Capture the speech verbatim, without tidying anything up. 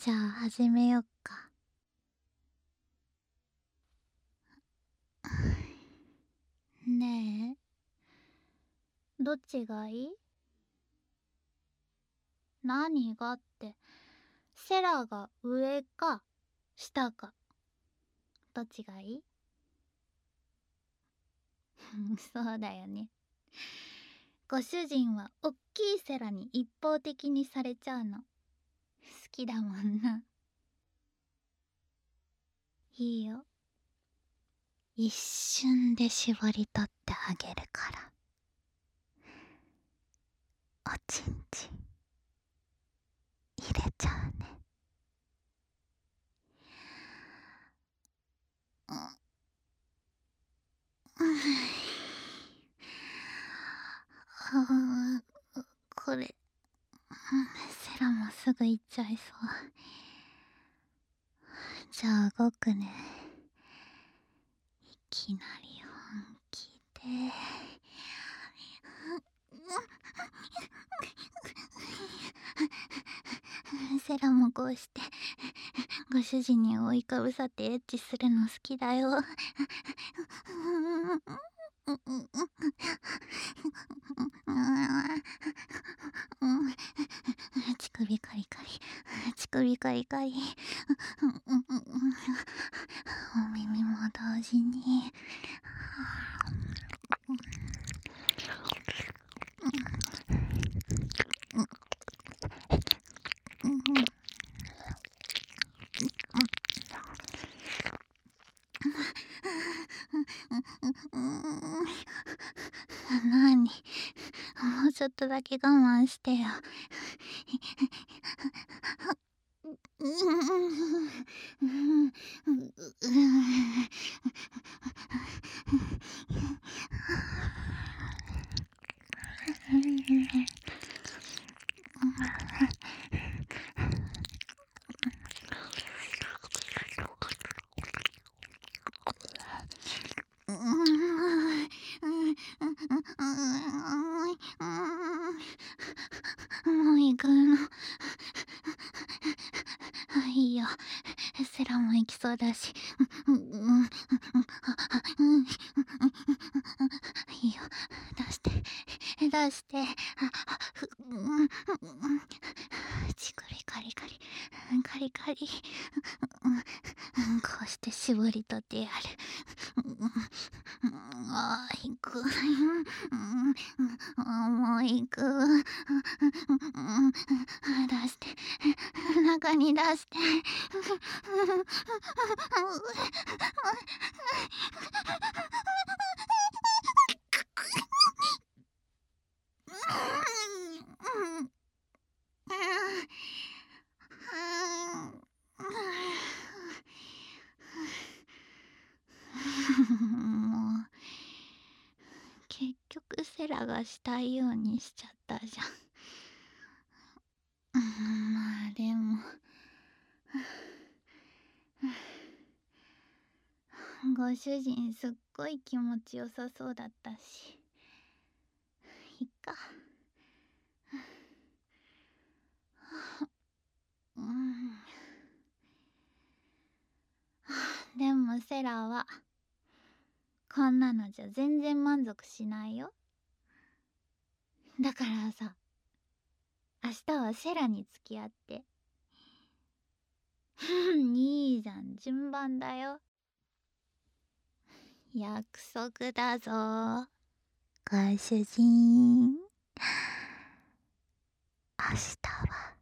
じゃあ始めよっか。ねえ、どっちがいい？何がって、セラが上か下か、どっちがいい？そうだよね。ご主人はおっきいセラに一方的にされちゃうの好きだもんな。いいよ、一瞬で絞り取ってあげるから。おちんちん入れちゃうね。うんこれセラもすぐ行っちゃいそう。じゃあ動くね。いきなり本気で。セラもこうしてご主人に覆いかぶさってエッチするの好きだよ。乳首カリカリ、乳首カリカリ、お耳も同時に。なに、もうちょっとだけ我慢してよ。もう行くの？いいよ、セラも行きそうだし。いいよ、出して出して。乳首カリカリカリカリ。こうして絞り取ってやる。ああ、いく。もういく。出して、中に出して。もう結局セラがしたいようにしちゃったじゃん。まあでもご主人すっごい気持ちよさそうだったし、いっか。うん、でもセラはこんなのじゃ全然満足しないよ。だからさ、明日はセラに付き合って。いいじゃん、順番だよ。約束だぞ、ご主人。明日は